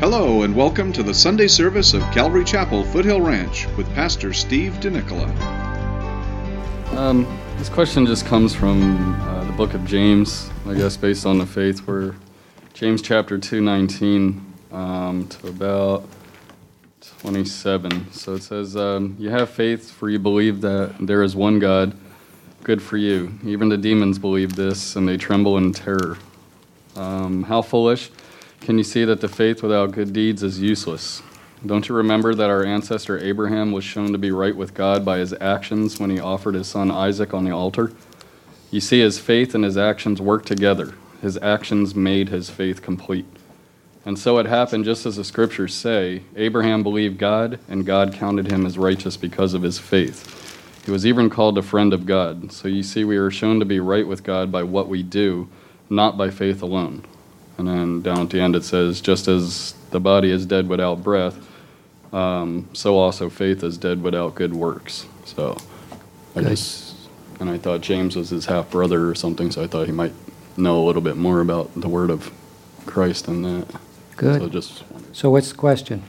Hello and welcome to the Sunday service of Calvary Chapel, Foothill Ranch, with Pastor Steve DeNicola. This question just comes from the book of James, I guess based on the faith, where James chapter 2:19 to about 27. So it says, you have faith for you believe that there is one God. Good for you. Even the demons believe this, and they tremble in terror. How foolish. Can you see that the faith without good deeds is useless? Don't you remember that our ancestor Abraham was shown to be right with God by his actions when he offered his son Isaac on the altar? You see, his faith and his actions worked together. His actions made his faith complete. And so it happened just as the scriptures say. Abraham believed God, and God counted him as righteous because of his faith. He was even called a friend of God. So you see, we are shown to be right with God by what we do, not by faith alone. And then down at the end it says, just as the body is dead without breath, so also faith is dead without good works. So I thought James was his half-brother or something, so I thought he might know a little bit more about the word of Christ than that. Good. So what's the question?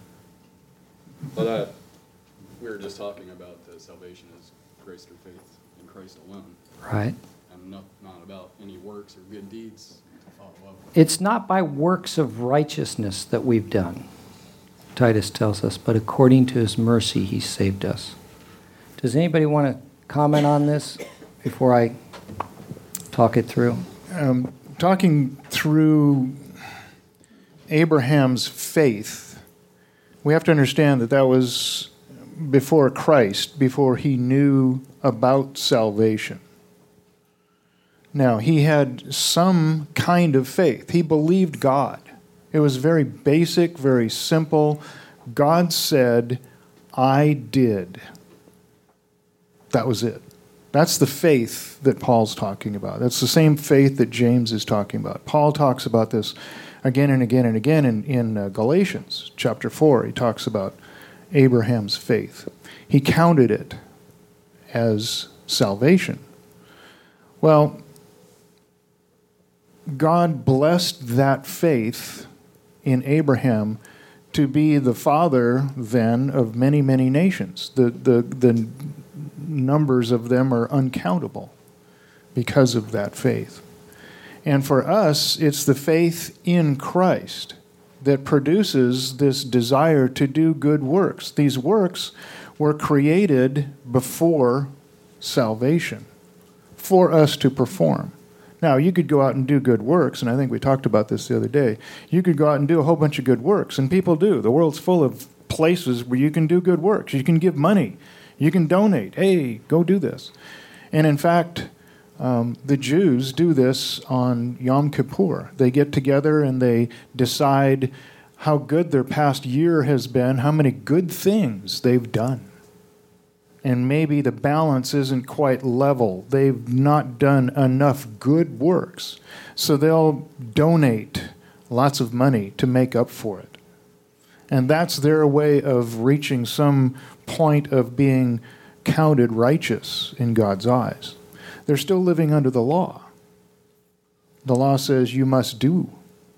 Well, we were just talking about that salvation is grace through faith in Christ alone. Right. And not about any works or good deeds. It's not by works of righteousness that we've done, Titus tells us, but according to his mercy he saved us. Does anybody want to comment on this before I talk it through? Talking through Abraham's faith, we have to understand that was before Christ, before he knew about salvation. Now, he had some kind of faith. He believed God. It was very basic, very simple. God said, I did. That was it. That's the faith that Paul's talking about. That's the same faith that James is talking about. Paul talks about this again and again and again in Galatians chapter 4. He talks about Abraham's faith. He counted it as salvation. Well, God blessed that faith in Abraham to be the father then of many, many nations. The numbers of them are uncountable because of that faith. And for us, it's the faith in Christ that produces this desire to do good works. These works were created before salvation for us to perform. Now, you could go out and do good works, and I think we talked about this the other day. You could go out and do a whole bunch of good works, and people do. The world's full of places where you can do good works. You can give money. You can donate. Hey, go do this. And in fact, the Jews do this on Yom Kippur. They get together and they decide how good their past year has been, how many good things they've done. And maybe the balance isn't quite level. They've not done enough good works. So they'll donate lots of money to make up for it. And that's their way of reaching some point of being counted righteous in God's eyes. They're still living under the law. The law says you must do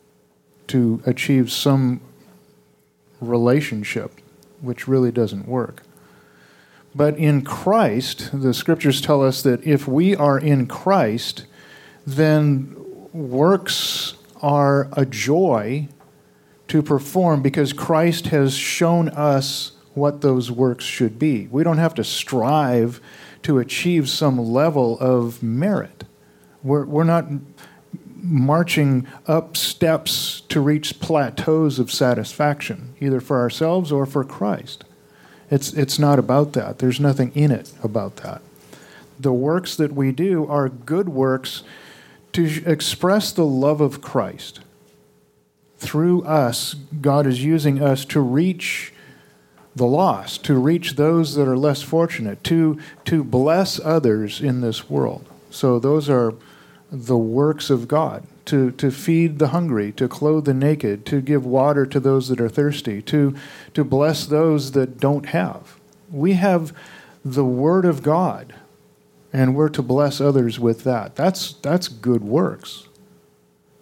to achieve some relationship, which really doesn't work. But in Christ, the scriptures tell us that if we are in Christ, then works are a joy to perform because Christ has shown us what those works should be. We don't have to strive to achieve some level of merit. We're not marching up steps to reach plateaus of satisfaction, either for ourselves or for Christ. It's not about that. There's nothing in it about that. The works that we do are good works to express the love of Christ. Through us, God is using us to reach the lost, to reach those that are less fortunate, to bless others in this world. So those are the works of God. To feed the hungry, to clothe the naked, to give water to those that are thirsty, to bless those that don't have. We have the Word of God, and we're to bless others with that. That's good works.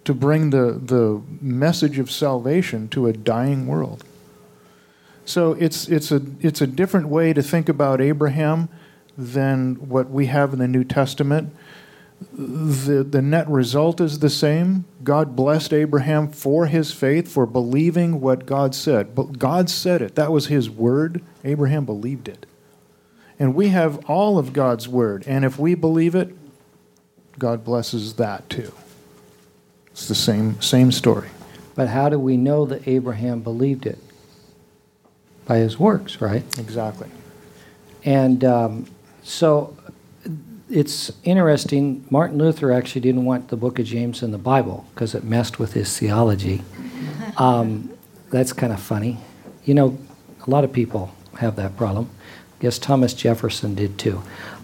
to bring the message of salvation to a dying world. So it's a different way to think about Abraham than what we have in the New Testament. The net result is the same. God blessed Abraham for his faith, for believing what God said. But God said it. That was his word. Abraham believed it. And we have all of God's word. And if we believe it, God blesses that too. It's the same story. But how do we know that Abraham believed it? By his works, right? Exactly. And so it's interesting. Martin Luther actually didn't want the book of James in the Bible because it messed with his theology. That's kind of funny. You know, a lot of people have that problem. I guess Thomas Jefferson did too.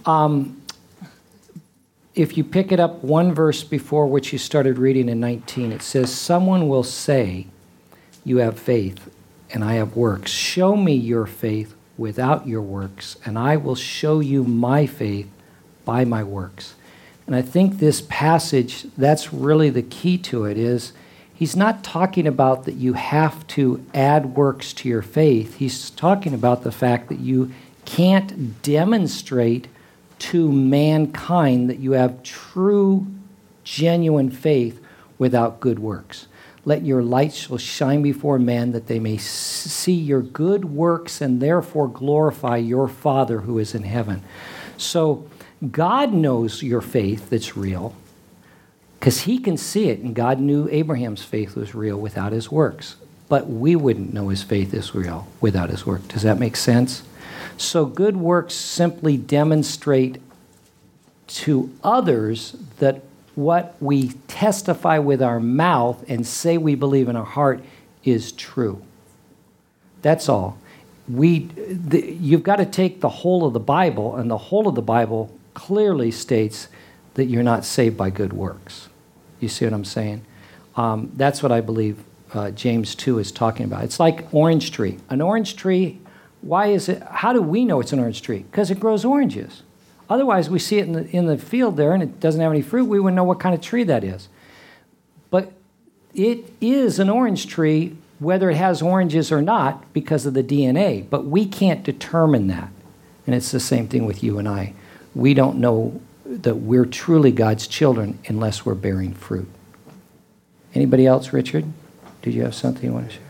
If you pick it up one verse before which you started reading in 19, it says, "Someone will say, 'You have faith, and I have works. Show me your faith without your works, and I will show you my faith by my works.'" And I think this passage, that's really the key to it, is he's not talking about that you have to add works to your faith. He's talking about the fact that you can't demonstrate to mankind that you have true, genuine faith without good works. "Let your light so shine before men that they may see your good works and therefore glorify your Father who is in heaven." So God knows your faith that's real because he can see it, and God knew Abraham's faith was real without his works. But we wouldn't know his faith is real without his work. Does that make sense? So good works simply demonstrate to others that what we testify with our mouth and say we believe in our heart is true. That's all. You've got to take the whole of the Bible, and the whole of the Bible clearly states that you're not saved by good works. You see what I'm saying? That's what I believe James 2 is talking about. It's like orange tree. An orange tree, why is it? How do we know it's an orange tree? Because it grows oranges. Otherwise, we see it in the field there, and it doesn't have any fruit. We wouldn't know what kind of tree that is. But it is an orange tree, whether it has oranges or not, because of the DNA. But we can't determine that. And it's the same thing with you and I. We don't know that we're truly God's children unless we're bearing fruit. Anybody else, Richard? Did you have something you want to share?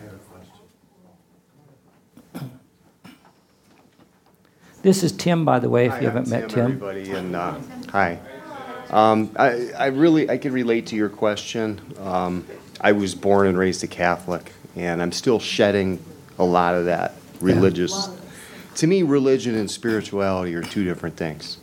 This is Tim, by the way, if you haven't met Tim. Everybody, and hi. I can relate to your question. I was born and raised a Catholic, and I'm still shedding a lot of that religious. Yeah. To me, religion and spirituality are two different things.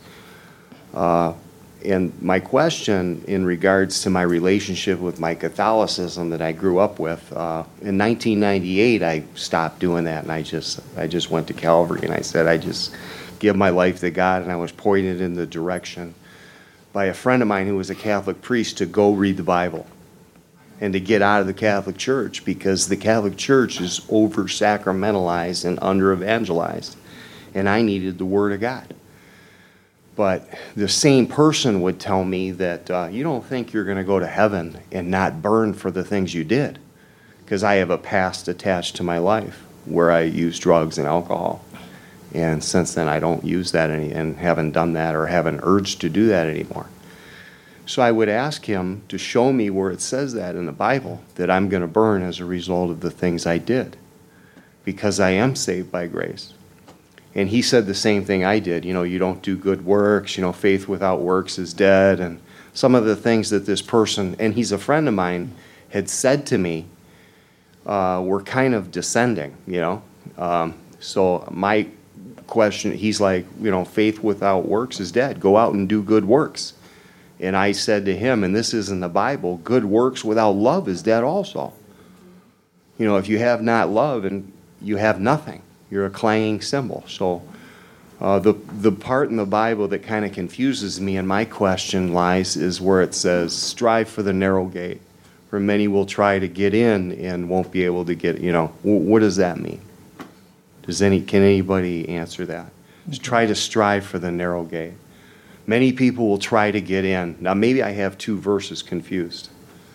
And my question in regards to my relationship with my Catholicism that I grew up with, in 1998 I stopped doing that, and I just went to Calvary, and I said I just give my life to God, and I was pointed in the direction by a friend of mine who was a Catholic priest to go read the Bible and to get out of the Catholic Church, because the Catholic Church is over-sacramentalized and under-evangelized, and I needed the Word of God. But the same person would tell me that you don't think you're going to go to heaven and not burn for the things you did, because I have a past attached to my life where I used drugs and alcohol. And since then, I don't use that and haven't done that or haven't urged to do that anymore. So I would ask him to show me where it says that in the Bible, that I'm going to burn as a result of the things I did, because I am saved by grace. And he said the same thing I did. You know, you don't do good works. You know, faith without works is dead. And some of the things that this person, and he's a friend of mine, had said to me were kind of descending, you know. So my question, he's like, you know, faith without works is dead. Go out and do good works. And I said to him, and this is in the Bible, good works without love is dead also. You know, if you have not love, and you have nothing. You're a clanging cymbal. So the part in the Bible that kind of confuses me, and my question lies, is where it says, strive for the narrow gate, for many will try to get in and won't be able to get, you know, what does that mean? Can anybody answer that? Just try to strive for the narrow gate. Many people will try to get in. Now, maybe I have two verses confused.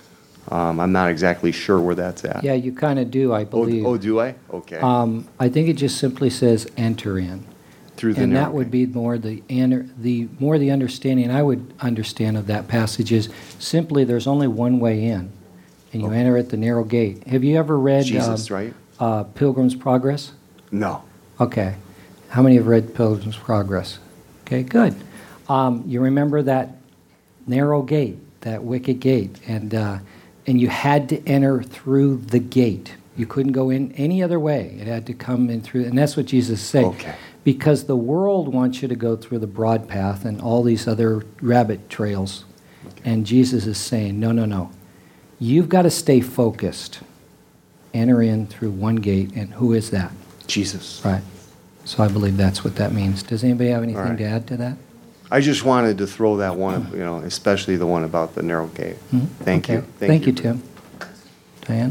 I'm not exactly sure where that's at. Yeah, you kind of do, I believe. Oh, do I? Okay. I think it just simply says enter in. Through the And narrow that would gate. be more the understanding I would understand of that passage is simply there's only one way in, and you enter at the narrow gate. Have you ever read Jesus, right? Pilgrim's Progress? No. Okay. How many have read Pilgrim's Progress? Okay, good. You remember that narrow gate, that wicket gate, and you had to enter through the gate. You couldn't go in any other way. It had to come in through, and that's what Jesus said. Okay. Because the world wants you to go through the broad path and all these other rabbit trails. And Jesus is saying, no, no, no. You've got to stay focused. Enter in through one gate, and who is that? Jesus. Right. So I believe that's what that means. Does anybody have anything All right. to add to that? I just wanted to throw that one, especially the one about the narrow gate. Thank you. Okay. Thank you, Tim. Diane?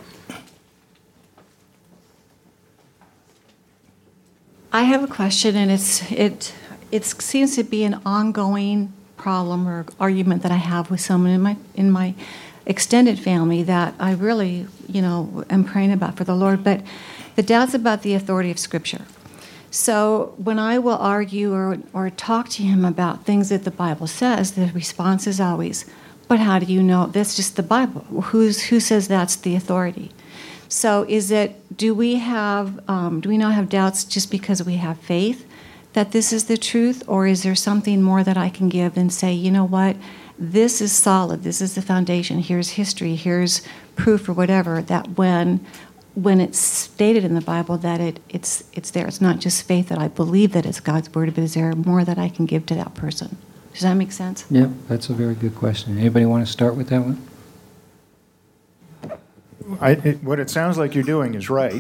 I have a question, and it seems to be an ongoing problem or argument that I have with someone in my extended family that I really, am praying about for the Lord. But the doubts about the authority of Scripture. So when I will argue or talk to him about things that the Bible says, the response is always, "But how do you know? That's just the Bible. Who says that's the authority?" So do we not have doubts just because we have faith that this is the truth, or is there something more that I can give and say, you know what, this is solid, this is the foundation, here's history, here's proof or whatever, that when it's stated in the Bible that it's there. It's not just faith that I believe that it's God's word, but is there more that I can give to that person? Does that make sense? Yeah, that's a very good question. Anybody want to start with that one? What it sounds like you're doing is right,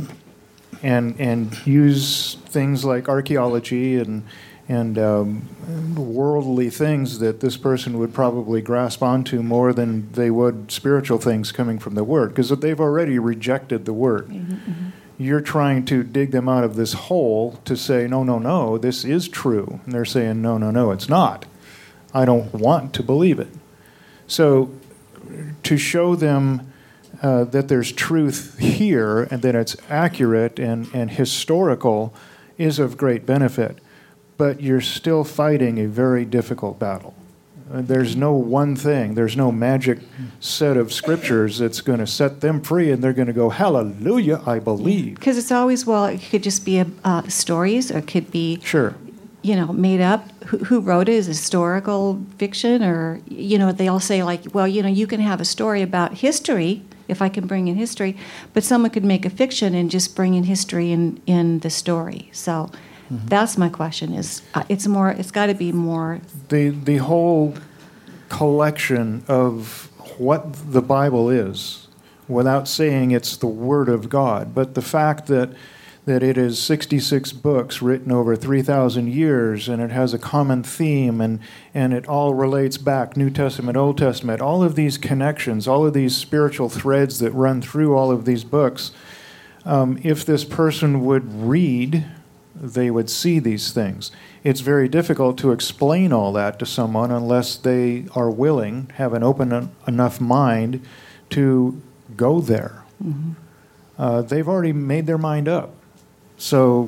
and use things like archaeology and worldly things that this person would probably grasp onto more than they would spiritual things coming from the Word, because they've already rejected the Word. Mm-hmm. You're trying to dig them out of this hole to say, no, no, no, this is true. And they're saying, no, no, no, it's not. I don't want to believe it. So to show them that there's truth here and that it's accurate and historical is of great benefit. But you're still fighting a very difficult battle. There's no one thing, there's no magic set of scriptures that's going to set them free and they're going to go, hallelujah, I believe. Because it's always, it could just be stories, or it could be Sure. Made up. Who wrote it? Is it historical fiction? Or, they all say, you can have a story about history, if I can bring in history, but someone could make a fiction and just bring in history in the story. So that's my question, is it's got to be more. The whole collection of what the Bible is, without saying it's the Word of God, but the fact that it is 66 books written over 3,000 years, and it has a common theme, and it all relates back, New Testament, Old Testament, all of these connections, all of these spiritual threads that run through all of these books. If this person would read, they would see these things. It's very difficult to explain all that to someone unless they are willing, have an open enough mind to go there. Mm-hmm. They've already made their mind up. So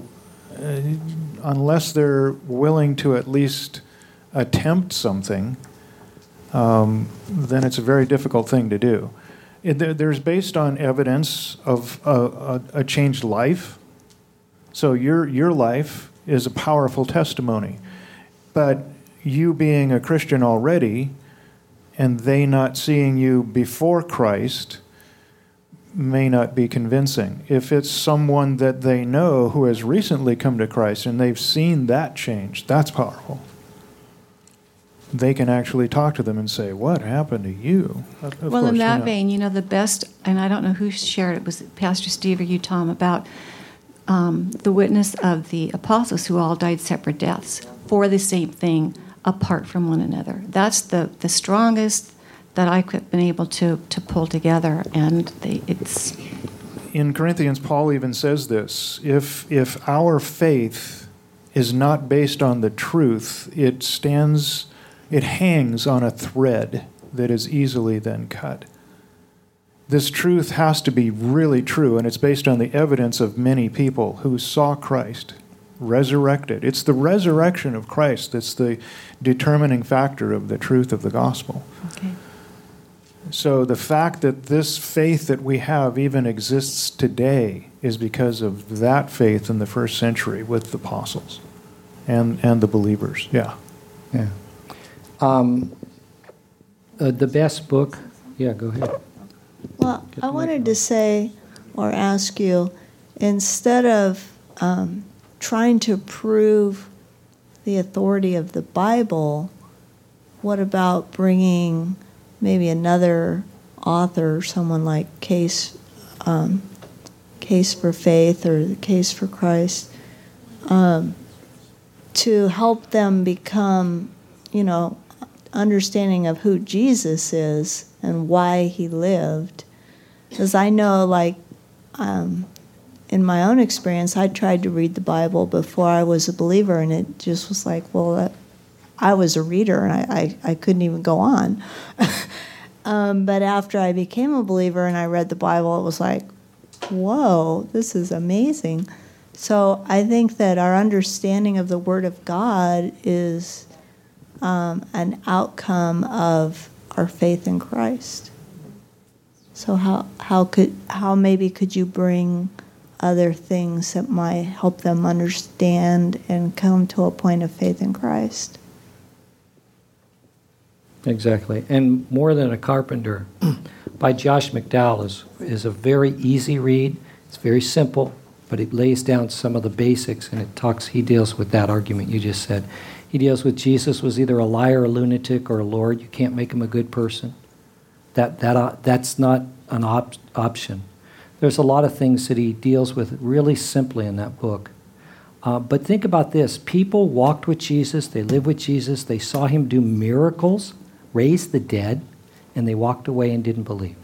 unless they're willing to at least attempt something, then it's a very difficult thing to do. There's based on evidence of a changed life. So your life is a powerful testimony. But you being a Christian already and they not seeing you before Christ may not be convincing. If it's someone that they know who has recently come to Christ and they've seen that change, that's powerful. They can actually talk to them and say, what happened to you? Of Well, course, in that vein, the best, and I don't know who shared it, was it Pastor Steve or you, Tom, about the witness of the apostles who all died separate deaths for the same thing apart from one another. That's the strongest that I've been able to pull together, and it's. In Corinthians, Paul even says this: if our faith is not based on the truth, it hangs on a thread that is easily then cut. this truth has to be really true, and it's based on the evidence of many people who saw Christ resurrected. It's the resurrection of Christ that's the determining factor of the truth of the gospel. Okay. So the fact that this faith that we have even exists today is because of that faith in the first century with the apostles and the believers. Yeah. Yeah. The best book. Yeah, go ahead. Well, I wanted to say or ask you, instead of trying to prove the authority of the Bible, what about bringing maybe another author, someone like Case for Faith or the Case for Christ, to help them become, understanding of who Jesus is and why he lived? Because I know, in my own experience, I tried to read the Bible before I was a believer, and it just was like, I was a reader, and I couldn't even go on. But after I became a believer and I read the Bible, it was like, whoa, this is amazing. So I think that our understanding of the Word of God is an outcome of our faith in Christ. So how maybe could you bring other things that might help them understand and come to a point of faith in Christ? Exactly. And More Than a Carpenter by Josh McDowell is a very easy read. It's very simple, but it lays down some of the basics, and he deals with that argument you just said. He deals with Jesus was either a liar, a lunatic, or a Lord. You can't make him a good person. That's not an option. There's a lot of things that he deals with really simply in that book. But think about this. People walked with Jesus. They lived with Jesus. They saw him do miracles, raise the dead, and they walked away and didn't believe.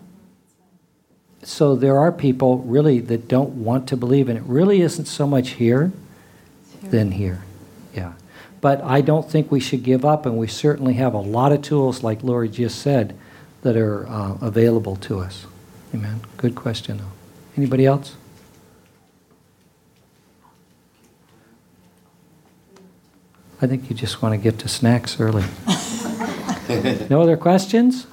So there are people really that don't want to believe, and it really isn't so much here than here. Yeah. But I don't think we should give up, and we certainly have a lot of tools, like Lori just said, that are available to us. Amen. Good question, though. Anybody else? I think you just want to get to snacks early. No other questions?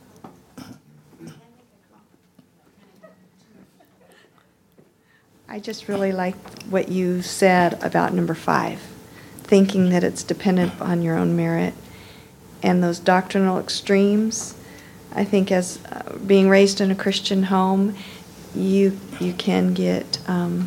I just really liked what you said about number 5, thinking that it's dependent on your own merit. And those doctrinal extremes, I think as being raised in a Christian home, you can get,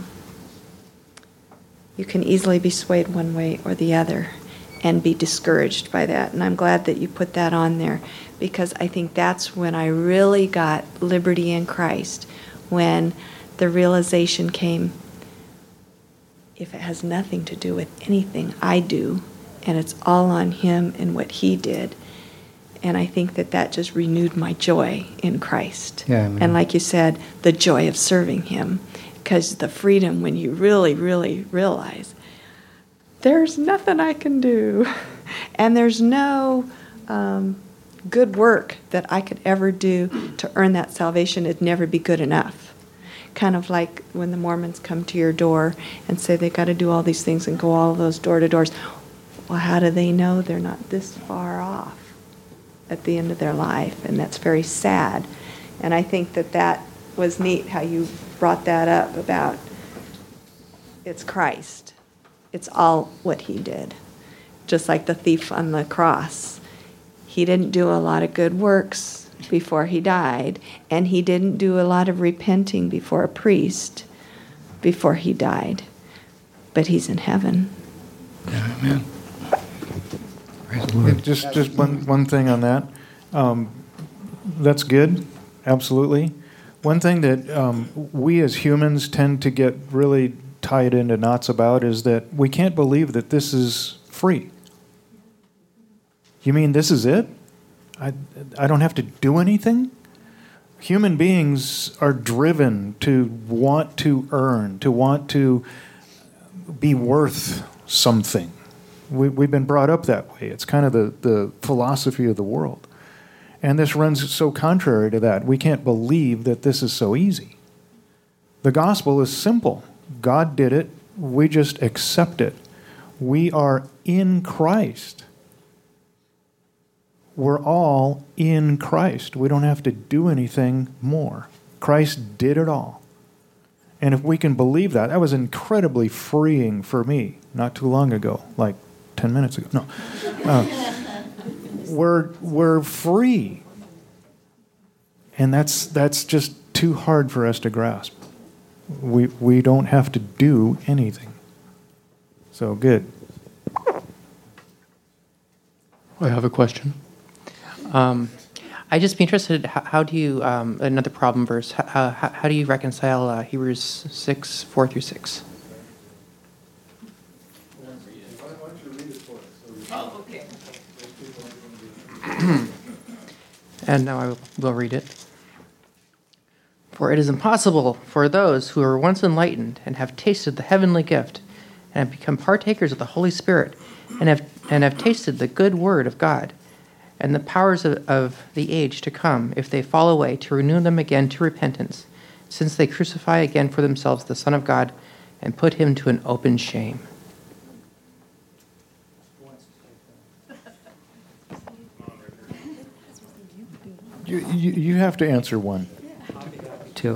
you can easily be swayed one way or the other and be discouraged by that. And I'm glad that you put that on there, because I think that's when I really got liberty in Christ, when the realization came, if it has nothing to do with anything I do, and it's all on him and what he did. And I think that just renewed my joy in Christ. Yeah, amen. And like you said, the joy of serving him, because the freedom when you really, really realize there's nothing I can do, and there's no good work that I could ever do to earn that salvation. It'd never be good enough. Kind of like when the Mormons come to your door and say they got to do all these things and go all those door-to-doors. Well, how do they know they're not this far off at the end of their life? And that's very sad. And I think that was neat how you brought that up about it's Christ. It's all what he did. Just like the thief on the cross. He didn't do a lot of good works before he died, and he didn't do a lot of repenting before a priest before he died. But he's in heaven. Yeah, amen. Praise the Lord. Just one thing on that. That's good, absolutely. One thing that we as humans tend to get really tied into knots about is that we can't believe that this is free. You mean this is it? I don't have to do anything? Human beings are driven to want to earn, to want to be worth something. We've been brought up that way. It's kind of the philosophy of the world. And this runs so contrary to that. We can't believe that this is so easy. The gospel is simple. God did it. We just accept it. We are in Christ. We're all in Christ. We don't have to do anything more. Christ did it all. And if we can believe that, that was incredibly freeing for me not too long ago, like 10 minutes ago. No. We're free. And that's just too hard for us to grasp. We don't have to do anything. So good. I have a question. I'd just be interested, how do you, another problem verse, how do you reconcile Hebrews 6, 4 through 6? Oh, okay. And now I will read it. For it is impossible for those who are once enlightened and have tasted the heavenly gift and have become partakers of the Holy Spirit and have tasted the good word of God and the powers of the age to come, if they fall away, to renew them again to repentance, since they crucify again for themselves the Son of God and put him to an open shame. You have to answer one. Too.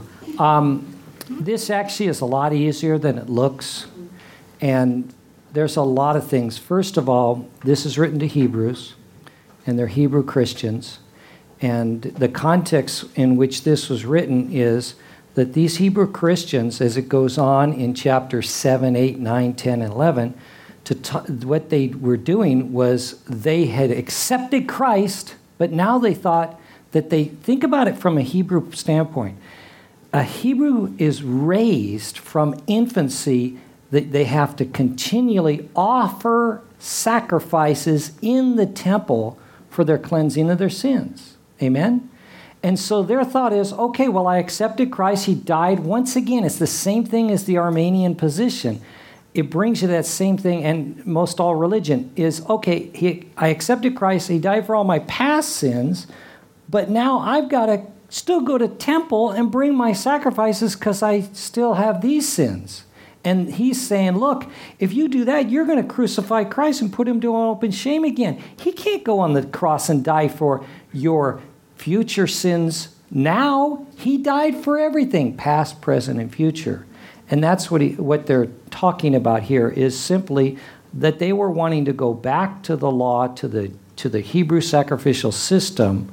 This actually is a lot easier than it looks, and there's a lot of things. First of all, this is written to Hebrews, and they're Hebrew Christians, and the context in which this was written is that these Hebrew Christians, as it goes on in chapters 7, 8, 9, 10, and 11, what they were doing was they had accepted Christ, but now they thought that think about it from a Hebrew standpoint. A Hebrew is raised from infancy that they have to continually offer sacrifices in the temple for their cleansing of their sins. Amen? And so their thought is, okay, well, I accepted Christ. He died. Once again, it's the same thing as the Armenian position. It brings you that same thing, and most all religion is, okay, I accepted Christ. He died for all my past sins, but now I've got to still go to temple and bring my sacrifices because I still have these sins. And he's saying, look, if you do that, you're going to crucify Christ and put him to an open shame again. He can't go on the cross and die for your future sins now. He died for everything, past, present, and future. And that's what they're talking about here is simply that they were wanting to go back to the law, to the Hebrew sacrificial system,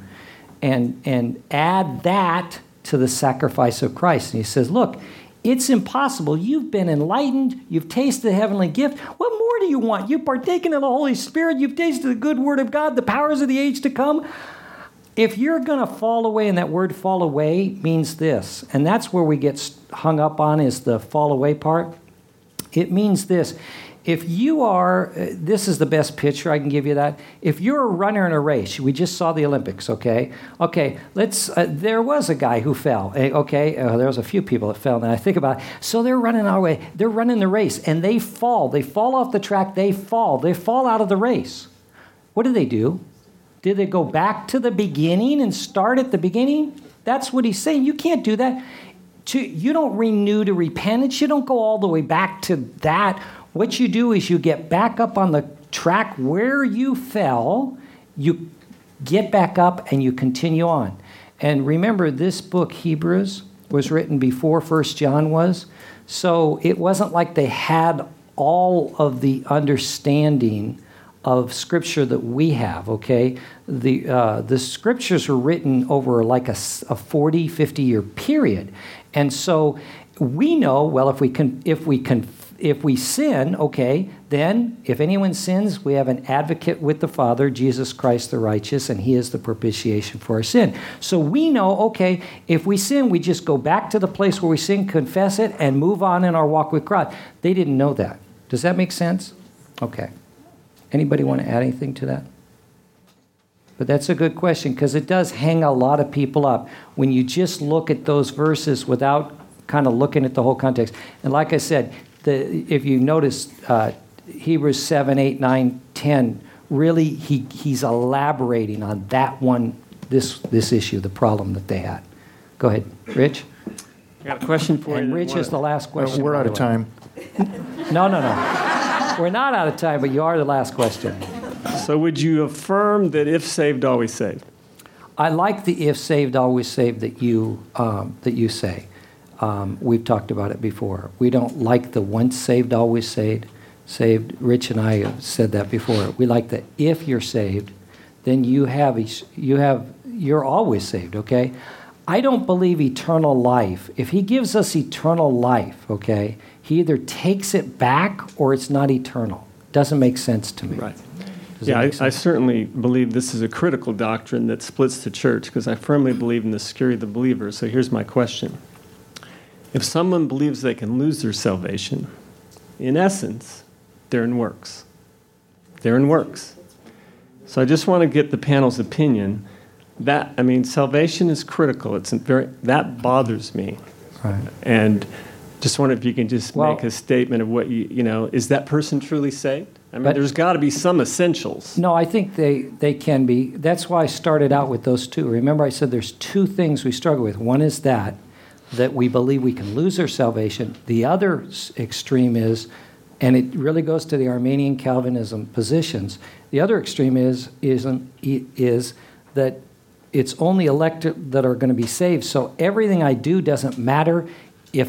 and add that to the sacrifice of Christ. And he says, look, it's impossible. You've been enlightened. You've tasted the heavenly gift. What more do you want? You've partaken of the Holy Spirit. You've tasted the good word of God, the powers of the age to come. If you're going to fall away, and that word fall away means this, and that's where we get hung up on is the fall away part. It means this. If you are, this is the best picture, I can give you that. If you're a runner in a race, we just saw the Olympics, okay? Okay, there was a guy who fell, okay? There was a few people that fell, and I think about it. So they're running our way. They're running the race, and they fall. They fall off the track. They fall out of the race. What do? Did they go back to the beginning and start at the beginning? That's what he's saying. You can't do that. You don't renew to repentance. You don't go all the way back to that. What you do is you get back up on the track where you fell, you get back up, and you continue on. And remember, this book, Hebrews, was written before 1 John was, so it wasn't like they had all of the understanding of Scripture that we have, okay? The Scriptures were written over like a 40, 50-year period. And so we know, well, if we sin, okay, then if anyone sins, we have an advocate with the Father, Jesus Christ the righteous, and he is the propitiation for our sin. So we know, okay, if we sin, we just go back to the place where we sin, confess it, and move on in our walk with God. They didn't know that. Does that make sense? Okay. Anybody want to add anything to that? But that's a good question because it does hang a lot of people up when you just look at those verses without kind of looking at the whole context. And like I said, if you notice, Hebrews 7, 8, 9, 10, really he's elaborating on that one this issue, the problem that they had. Go ahead, Rich. I got a question for you. And Rich is the last question. We're by out the of way. time. No. We're not out of time, but you are the last question. So would you affirm that if saved, always saved? I like the if saved, always saved that you say. We've talked about it before. We don't like the once saved, always saved. Rich and I have said that before. We like the if you're saved, then you're always saved, okay? I don't believe eternal life. If he gives us eternal life, okay, he either takes it back or it's not eternal. Doesn't make sense to me. Right. Does Yeah, that make I sense? certainly believe this is a critical doctrine that splits the church because I firmly believe in the security of the believer. So here's my question. If someone believes they can lose their salvation, in essence, they're in works. They're in works. So I just want to get the panel's opinion. Salvation is critical. That bothers me. Right. And just wonder if you can just Well- make a statement of what is that person truly saved? I mean, But- there's got to be some essentials. No, I think they can be. That's why I started out with those two. Remember I said there's two things we struggle with. One is that we believe we can lose our salvation. The other extreme is, and it really goes to the Arminian Calvinism positions, the other extreme is that it's only elected that are going to be saved. So everything I do doesn't matter. If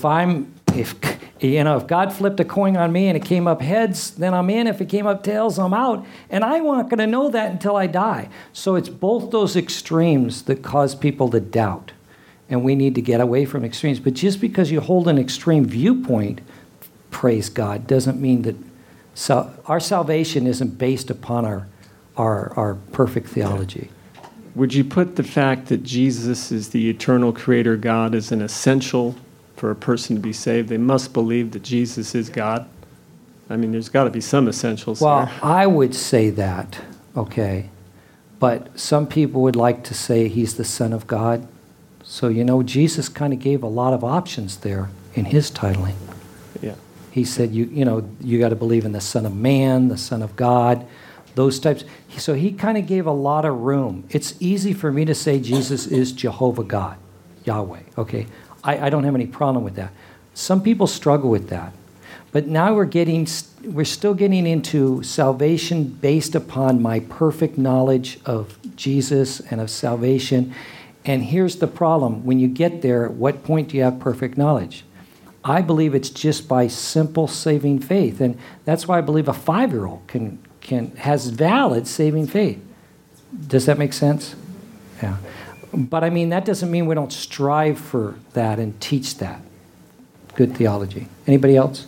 God flipped a coin on me and it came up heads, then I'm in. If it came up tails, I'm out. And I'm not going to know that until I die. So it's both those extremes that cause people to doubt. And we need to get away from extremes. But just because you hold an extreme viewpoint, praise God, doesn't mean that our salvation isn't based upon our perfect theology. Would you put the fact that Jesus is the eternal creator God as an essential for a person to be saved? They must believe that Jesus is God. I mean, there's got to be some essentials Well, here. I would say that, okay. But some people would like to say he's the Son of God. So, Jesus kind of gave a lot of options there in his titling. Yeah. He said, you got to believe in the Son of Man, the Son of God, those types. So he kind of gave a lot of room. It's easy for me to say Jesus is Jehovah God, Yahweh, okay? I don't have any problem with that. Some people struggle with that. But now we're still getting into salvation based upon my perfect knowledge of Jesus and of salvation. And here's the problem. When you get there, at what point do you have perfect knowledge? I believe it's just by simple saving faith. And that's why I believe a 5-year-old has valid saving faith. Does that make sense? Yeah. But that doesn't mean we don't strive for that and teach that. Good theology. Anybody else?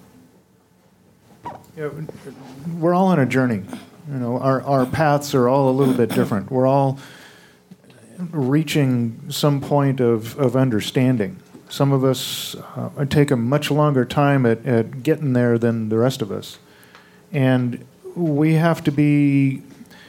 Yeah, we're all on a journey. Our paths are all a little bit different. We're all reaching some point of understanding. Some of us take a much longer time at getting there than the rest of us. And we have to be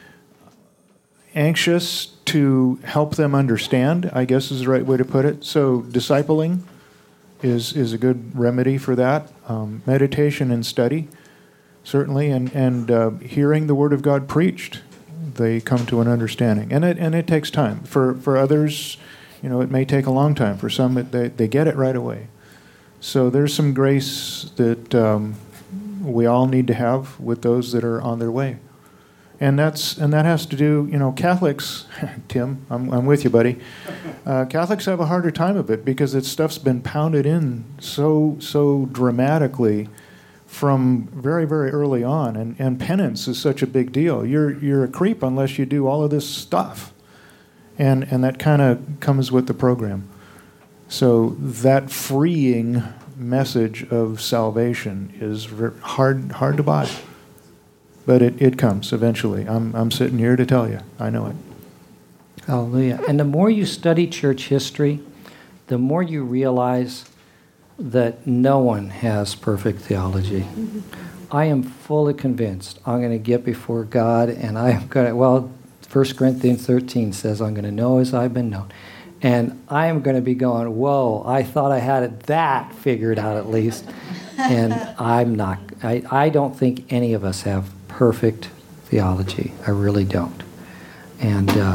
anxious to help them understand, I guess is the right way to put it. So discipling is a good remedy for that. Meditation and study, certainly, and hearing the Word of God preached, they come to an understanding. And it takes time. For others, it may take a long time. For some, they get it right away. So there's some grace that we all need to have with those that are on their way. And that has to do, Catholics, Tim, I'm with you, buddy. Catholics have a harder time of it because stuff's been pounded in so dramatically from very, very early on. And penance is such a big deal. You're a creep unless you do all of this stuff. And that kind of comes with the program. So that freeing message of salvation is hard to buy. But it comes eventually. I'm sitting here to tell you. I know it. Hallelujah. And the more you study church history, the more you realize that no one has perfect theology. I am fully convinced I'm going to get before God, and I'm going to, 1 Corinthians 13 says I'm going to know as I've been known. And I am going to be going, whoa, I thought I had that figured out at least. And I'm not. I don't think any of us have perfect theology. I really don't. And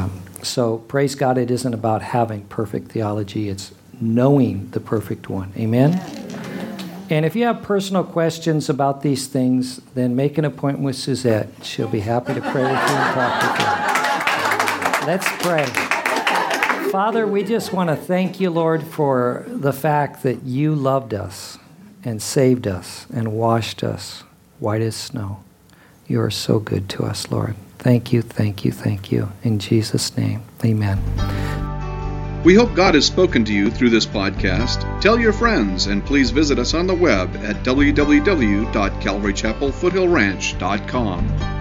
So praise God, it isn't about having perfect theology. It's knowing the perfect one. Amen? And if you have personal questions about these things, then make an appointment with Suzette. She'll be happy to pray with you and talk with you. Let's pray. Father, we just want to thank you, Lord, for the fact that you loved us and saved us and washed us white as snow. You are so good to us, Lord. Thank you, thank you, thank you. In Jesus' name, amen. We hope God has spoken to you through this podcast. Tell your friends, and please visit us on the web at www.calvarychapelfoothillranch.com.